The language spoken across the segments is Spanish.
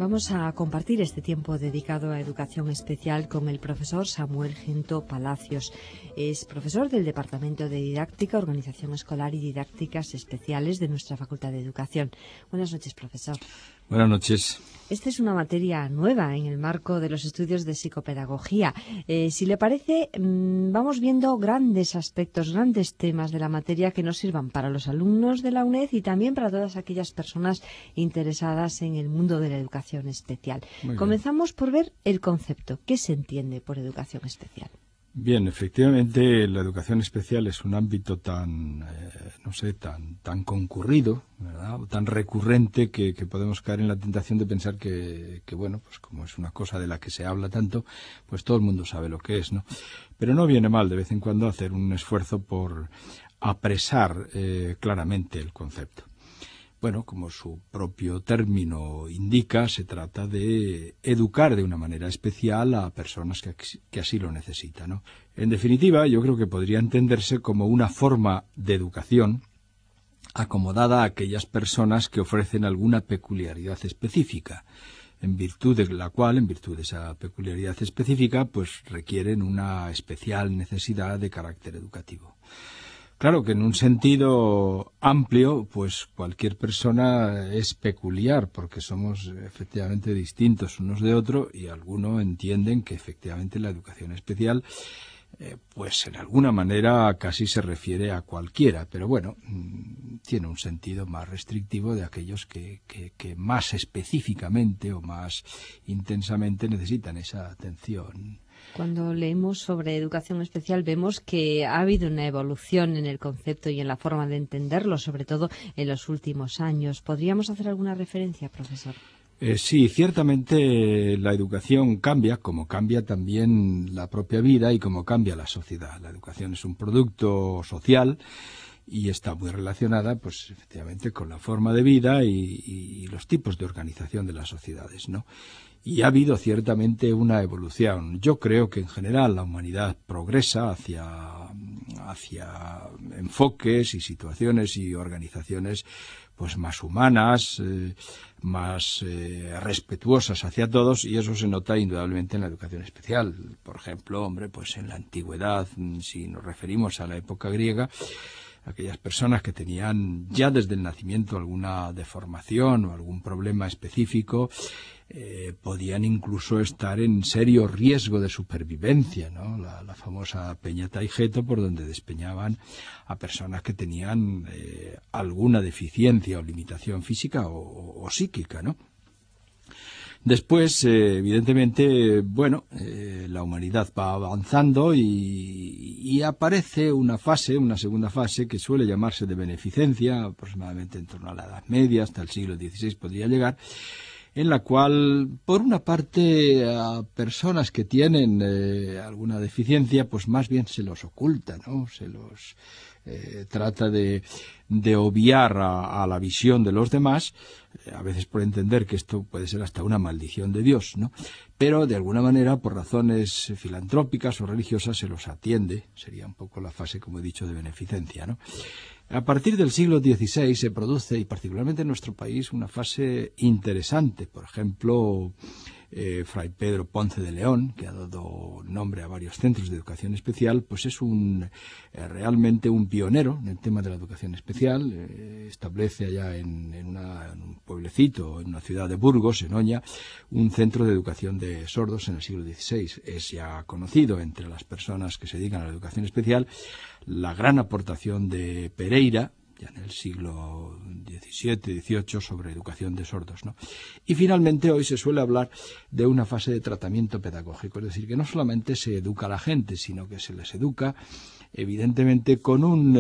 Vamos a compartir este tiempo dedicado a educación especial con el profesor Samuel Gento Palacios. Es profesor del Departamento de Didáctica, Organización Escolar y Didácticas Especiales de nuestra Facultad de Educación. Buenas noches, profesor. Buenas noches. Esta es una materia nueva en el marco de los estudios de psicopedagogía. Si le parece, vamos viendo grandes aspectos, grandes temas de la materia que nos sirvan para los alumnos de la UNED y también para todas aquellas personas interesadas en el mundo de la educación especial. Comenzamos por ver el concepto. ¿Qué se entiende por educación especial? Bien, efectivamente, la educación especial es un ámbito tan concurrido, ¿verdad? O tan recurrente que podemos caer en la tentación de pensar que, bueno, pues como es una cosa de la que se habla tanto, pues todo el mundo sabe lo que es, ¿no? Pero no viene mal de vez en cuando hacer un esfuerzo por apresar claramente el concepto. Bueno, como su propio término indica, se trata de educar de una manera especial a personas que así lo necesitan, ¿no? En definitiva, yo creo que podría entenderse como una forma de educación acomodada a aquellas personas que ofrecen alguna peculiaridad específica, en virtud de la cual, en virtud de esa peculiaridad específica, pues requieren una especial necesidad de carácter educativo. Claro que en un sentido amplio, pues cualquier persona es peculiar, porque somos efectivamente distintos unos de otros y algunos entienden que efectivamente la educación especial, pues en alguna manera casi se refiere a cualquiera, pero bueno, tiene un sentido más restrictivo de aquellos que más específicamente o más intensamente necesitan esa atención. Cuando leemos sobre educación especial vemos que ha habido una evolución en el concepto y en la forma de entenderlo, sobre todo en los últimos años. ¿Podríamos hacer alguna referencia, profesor? Sí, ciertamente la educación cambia, como cambia también la propia vida y como cambia la sociedad. La educación es un producto social y está muy relacionada, pues efectivamente, con la forma de vida y los tipos de organización de las sociedades, ¿no? Y ha habido ciertamente una evolución. Yo creo que en general la humanidad progresa hacia enfoques y situaciones y organizaciones pues más humanas, más respetuosas hacia todos, y eso se nota indudablemente en la educación especial. Por ejemplo, pues en la antigüedad, si nos referimos a la época griega, aquellas personas que tenían ya desde el nacimiento alguna deformación o algún problema específico podían incluso estar en serio riesgo de supervivencia, ¿no? La famosa Peña Taigeto, por donde despeñaban a personas que tenían alguna deficiencia o limitación física o psíquica, ¿no? Después, evidentemente, la humanidad va avanzando y aparece una segunda fase que suele llamarse de beneficencia, aproximadamente en torno a la Edad Media, hasta el siglo XVI podría llegar, en la cual, por una parte, a personas que tienen alguna deficiencia, pues más bien se los oculta, ¿no? Se los trata de obviar a la visión de los demás, a veces por entender que esto puede ser hasta una maldición de Dios, ¿no? Pero de alguna manera, por razones filantrópicas o religiosas, se los atiende. Sería un poco la fase, como he dicho, de beneficencia, ¿no? A partir del siglo XVI se produce, y particularmente en nuestro país, una fase interesante. Por ejemplo, Fray Pedro Ponce de León, que ha dado nombre a varios centros de educación especial, pues es realmente un pionero en el tema de la educación especial. Establece allá en un pueblecito, en una ciudad de Burgos, en Oña, un centro de educación de sordos en el siglo XVI. Es ya conocido entre las personas que se dedican a la educación especial la gran aportación de Pereira, ya en el siglo XVII, XVIII, sobre educación de sordos, ¿no? Y finalmente hoy se suele hablar de una fase de tratamiento pedagógico, es decir, que no solamente se educa a la gente, sino que se les educa, evidentemente, con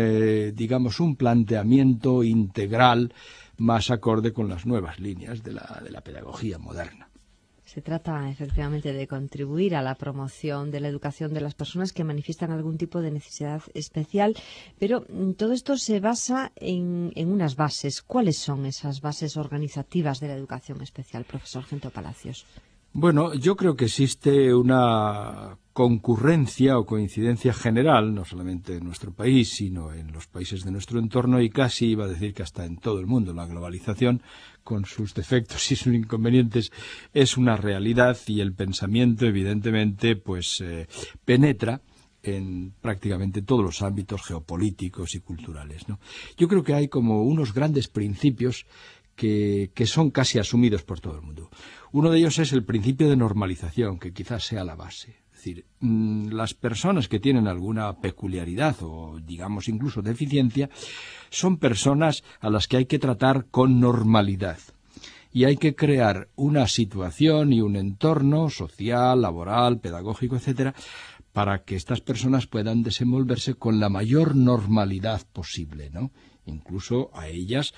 un planteamiento integral más acorde con las nuevas líneas de la pedagogía moderna. Se trata efectivamente de contribuir a la promoción de la educación de las personas que manifiestan algún tipo de necesidad especial, pero todo esto se basa en unas bases. ¿Cuáles son esas bases organizativas de la educación especial, profesor Gento Palacios? Bueno, yo creo que existe una concurrencia o coincidencia general, no solamente en nuestro país, sino en los países de nuestro entorno, y casi iba a decir que hasta en todo el mundo. La globalización, con sus defectos y sus inconvenientes, es una realidad, y el pensamiento, evidentemente, pues penetra en prácticamente todos los ámbitos geopolíticos y culturales, ¿no? Yo creo que hay como unos grandes principios que son casi asumidos por todo el mundo. Uno de ellos es el principio de normalización, que quizás sea la base. Es decir, las personas que tienen alguna peculiaridad o, digamos, incluso deficiencia, son personas a las que hay que tratar con normalidad. Y hay que crear una situación y un entorno social, laboral, pedagógico, etcétera, para que estas personas puedan desenvolverse con la mayor normalidad posible, ¿no? Incluso a ellas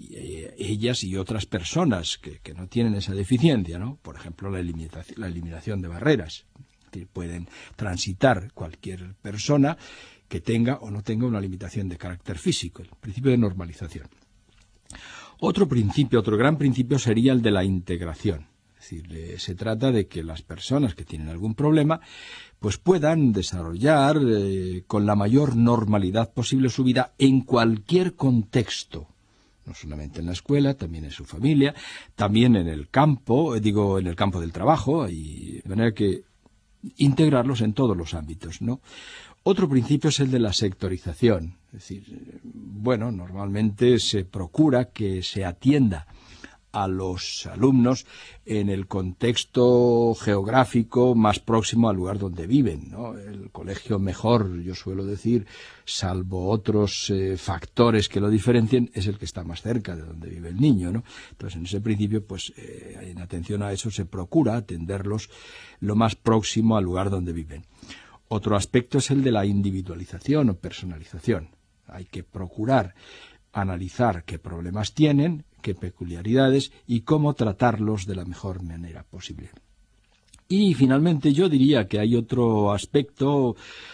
y otras personas que no tienen esa deficiencia, ¿no? Por ejemplo, la eliminación de barreras. Es decir, pueden transitar cualquier persona que tenga o no tenga una limitación de carácter físico, el principio de normalización. Otro gran principio sería el de la integración. Es decir, se trata de que las personas que tienen algún problema pues puedan desarrollar con la mayor normalidad posible su vida en cualquier contexto. No solamente en la escuela, también en su familia, también en el campo, en el campo del trabajo, y de manera que integrarlos en todos los ámbitos, ¿no? Otro principio es el de la sectorización. Es decir, bueno, normalmente se procura que se atienda a los alumnos en el contexto geográfico más próximo al lugar donde viven, ¿no? El colegio mejor, yo suelo decir, salvo otros factores que lo diferencien, es el que está más cerca de donde vive el niño, ¿no? Entonces, en ese principio, pues, en atención a eso se procura atenderlos lo más próximo al lugar donde viven. Otro aspecto es el de la individualización o personalización. Hay que procurar analizar qué problemas tienen, qué peculiaridades y cómo tratarlos de la mejor manera posible. Y finalmente yo diría que hay otro aspecto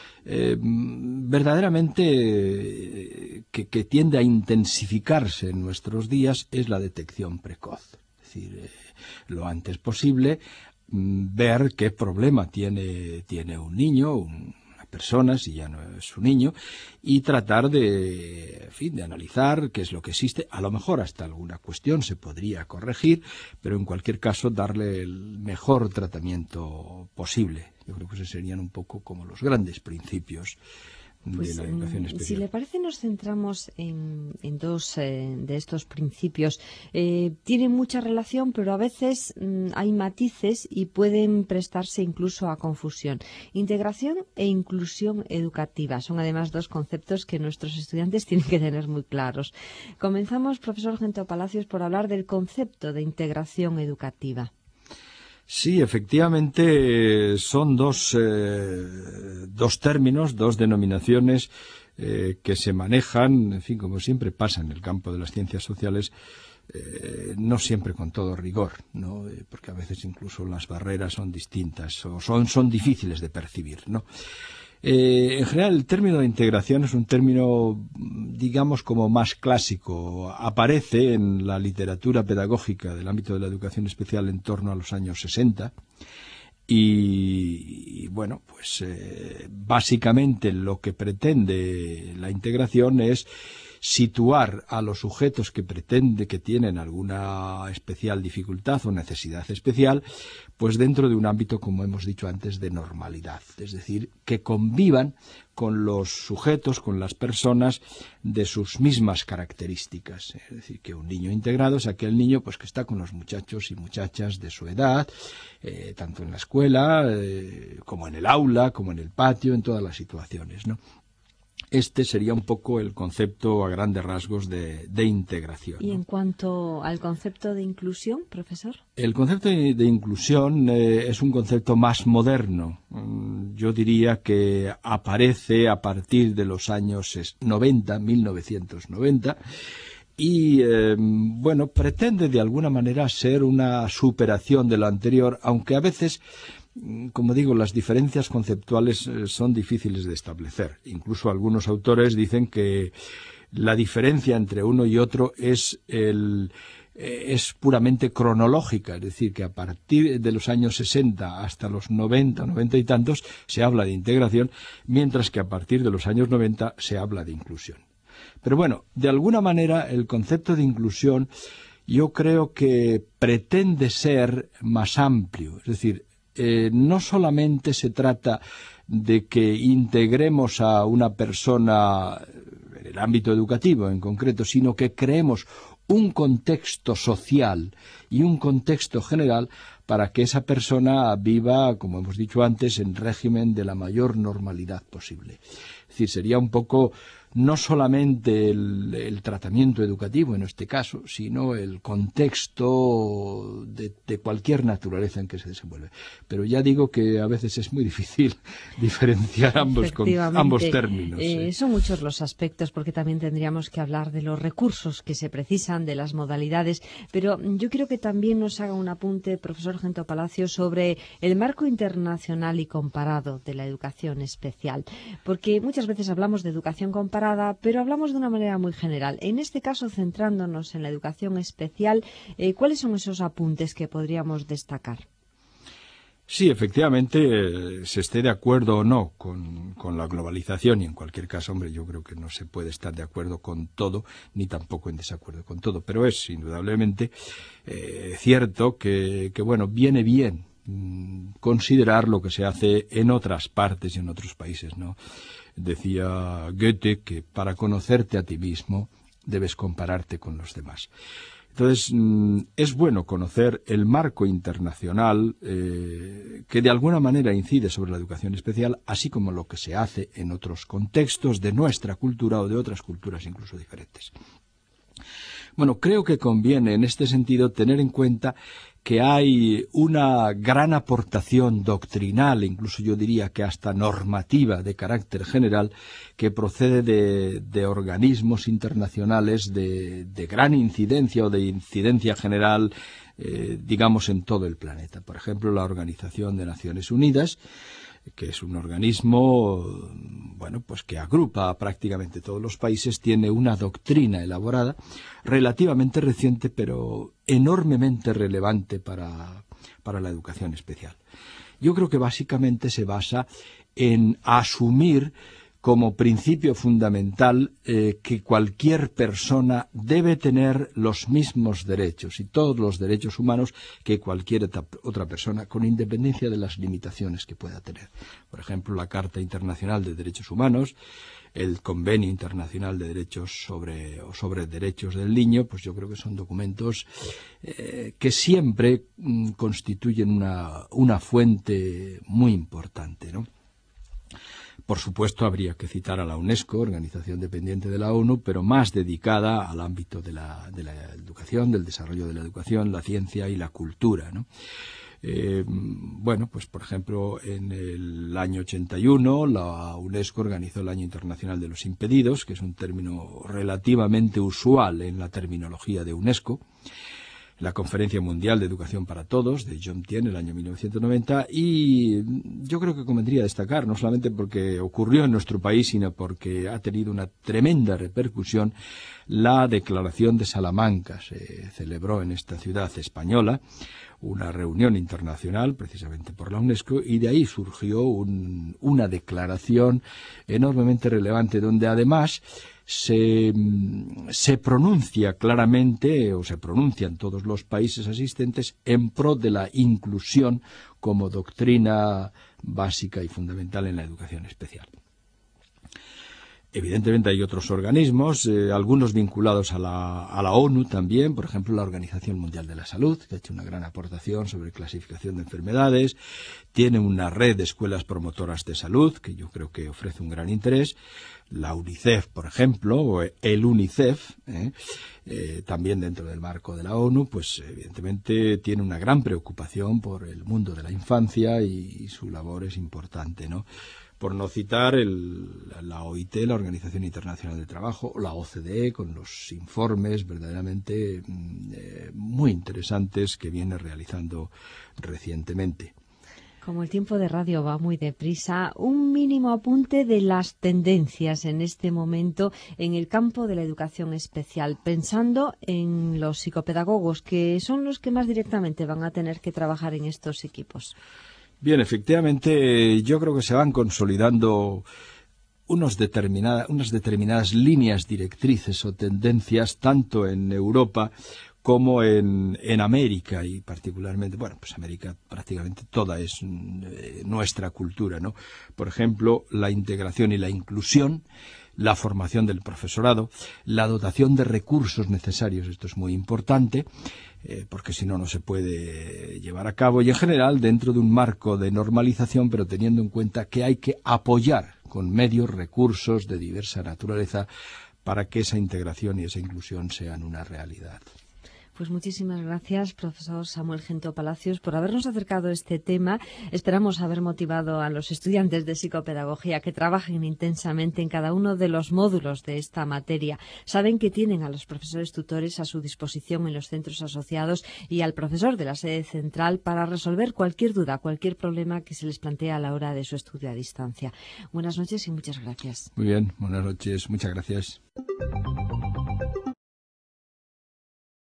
verdaderamente que tiende a intensificarse en nuestros días, es la detección precoz. Es decir, lo antes posible ver qué problema tiene un niño, una persona, si ya no es un niño, y tratar de analizar qué es lo que existe. A lo mejor hasta alguna cuestión se podría corregir, pero en cualquier caso darle el mejor tratamiento posible. Yo creo que esos serían un poco como los grandes principios de la educación especial. Si le parece, nos centramos en dos de estos principios. Tienen mucha relación, pero a veces hay matices y pueden prestarse incluso a confusión. Integración e inclusión educativa son además dos conceptos que nuestros estudiantes tienen que tener muy claros. Comenzamos, profesor Gento Palacios, por hablar del concepto de integración educativa. Sí, efectivamente son dos términos, dos denominaciones que se manejan, en fin, como siempre pasa en el campo de las ciencias sociales, no siempre con todo rigor, ¿no? Porque a veces incluso las barreras son distintas o son difíciles de percibir, ¿no? En general, el término de integración es un término, digamos, como más clásico. Aparece en la literatura pedagógica del ámbito de la educación especial en torno a los años 60. Y bueno, pues básicamente lo que pretende la integración es situar a los sujetos que tienen alguna especial dificultad o necesidad especial, pues dentro de un ámbito, como hemos dicho antes, de normalidad. Es decir, que convivan con los sujetos, con las personas de sus mismas características. Es decir, que un niño integrado es aquel niño pues que está con los muchachos y muchachas de su edad, tanto en la escuela como en el aula, como en el patio, en todas las situaciones, ¿no? Este sería un poco el concepto a grandes rasgos de integración, ¿no? ¿Y en cuanto al concepto de inclusión, profesor? El concepto de inclusión es un concepto más moderno. Yo diría que aparece a partir de los años 1990, y bueno, pretende de alguna manera ser una superación de lo anterior, aunque a veces, como digo, las diferencias conceptuales son difíciles de establecer. Incluso algunos autores dicen que la diferencia entre uno y otro es es puramente cronológica, es decir, que a partir de los años 60 hasta los 90, 90 y tantos, se habla de integración, mientras que a partir de los años 90 se habla de inclusión. Pero bueno, de alguna manera el concepto de inclusión yo creo que pretende ser más amplio, es decir, no solamente se trata de que integremos a una persona en el ámbito educativo en concreto, sino que creemos un contexto social y un contexto general para que esa persona viva, como hemos dicho antes, en régimen de la mayor normalidad posible. Es decir, sería un poco no solamente el tratamiento educativo en este caso, sino el contexto de cualquier naturaleza en que se desenvuelve. Pero ya digo que a veces es muy difícil diferenciar ambos términos. Son muchos los aspectos, porque también tendríamos que hablar de los recursos que se precisan, de las modalidades, pero yo quiero que también nos haga un apunte, profesor Gento Palacio, sobre el marco internacional y comparado de la educación especial, porque muchas veces hablamos de educación comparada, pero hablamos de una manera muy general. En este caso, centrándonos en la educación especial, ¿cuáles son esos apuntes que podríamos destacar? Sí, efectivamente, se esté de acuerdo o no con la globalización, y en cualquier caso, hombre, yo creo que no se puede estar de acuerdo con todo, ni tampoco en desacuerdo con todo, pero es indudablemente cierto que, bueno, viene bien considerar lo que se hace en otras partes y en otros países, ¿no? Decía Goethe que para conocerte a ti mismo debes compararte con los demás. Entonces, es bueno conocer el marco internacional que de alguna manera incide sobre la educación especial, así como lo que se hace en otros contextos de nuestra cultura o de otras culturas incluso diferentes. Bueno, creo que conviene en este sentido tener en cuenta que hay una gran aportación doctrinal, incluso yo diría que hasta normativa de carácter general, que procede de organismos internacionales de gran incidencia o de incidencia general, digamos, en todo el planeta. Por ejemplo, la Organización de Naciones Unidas, que es un organismo, bueno, pues que agrupa a prácticamente todos los países, tiene una doctrina elaborada, relativamente reciente, pero enormemente relevante para la educación especial. Yo creo que básicamente se basa en asumir como principio fundamental que cualquier persona debe tener los mismos derechos y todos los derechos humanos que cualquier otra persona, con independencia de las limitaciones que pueda tener. Por ejemplo, la Carta Internacional de Derechos Humanos, el Convenio Internacional de Derechos sobre Derechos del Niño, pues yo creo que son documentos que siempre constituyen una fuente muy importante, ¿no? Por supuesto, habría que citar a la UNESCO, organización dependiente de la ONU, pero más dedicada al ámbito de la educación, del desarrollo de la educación, la ciencia y la cultura, ¿no? Bueno, pues por ejemplo, en el año 81 la UNESCO organizó el Año Internacional de los Impedidos, que es un término relativamente usual en la terminología de UNESCO. La Conferencia Mundial de Educación para Todos, de Jomtien, el año 1990, y yo creo que convendría destacar, no solamente porque ocurrió en nuestro país, sino porque ha tenido una tremenda repercusión, la Declaración de Salamanca. Se celebró en esta ciudad española una reunión internacional, precisamente por la UNESCO, y de ahí surgió una declaración enormemente relevante, donde además se pronuncia claramente, o se pronuncian todos los países asistentes, en pro de la inclusión como doctrina básica y fundamental en la educación especial. Evidentemente hay otros organismos, algunos vinculados a la ONU también, por ejemplo la Organización Mundial de la Salud, que ha hecho una gran aportación sobre clasificación de enfermedades, tiene una red de escuelas promotoras de salud, que yo creo que ofrece un gran interés, la UNICEF, por ejemplo, o el UNICEF, también dentro del marco de la ONU, pues evidentemente tiene una gran preocupación por el mundo de la infancia y su labor es importante, ¿no? Por no citar la OIT, la Organización Internacional del Trabajo, o la OCDE, con los informes verdaderamente muy interesantes que viene realizando recientemente. Como el tiempo de radio va muy deprisa, un mínimo apunte de las tendencias en este momento en el campo de la educación especial, pensando en los psicopedagogos, que son los que más directamente van a tener que trabajar en estos equipos. Bien, efectivamente, yo creo que se van consolidando unas determinadas líneas directrices o tendencias, tanto en Europa como en América, y particularmente, bueno, pues América prácticamente toda es nuestra cultura, ¿no? Por ejemplo, la integración y la inclusión, la formación del profesorado, la dotación de recursos necesarios, esto es muy importante, porque si no, no se puede llevar a cabo, y en general dentro de un marco de normalización, pero teniendo en cuenta que hay que apoyar con medios, recursos de diversa naturaleza para que esa integración y esa inclusión sean una realidad. Pues muchísimas gracias, profesor Samuel Gento Palacios, por habernos acercado a este tema. Esperamos haber motivado a los estudiantes de psicopedagogía que trabajen intensamente en cada uno de los módulos de esta materia. Saben que tienen a los profesores tutores a su disposición en los centros asociados y al profesor de la sede central para resolver cualquier duda, cualquier problema que se les plantee a la hora de su estudio a distancia. Buenas noches y muchas gracias. Muy bien, buenas noches, muchas gracias.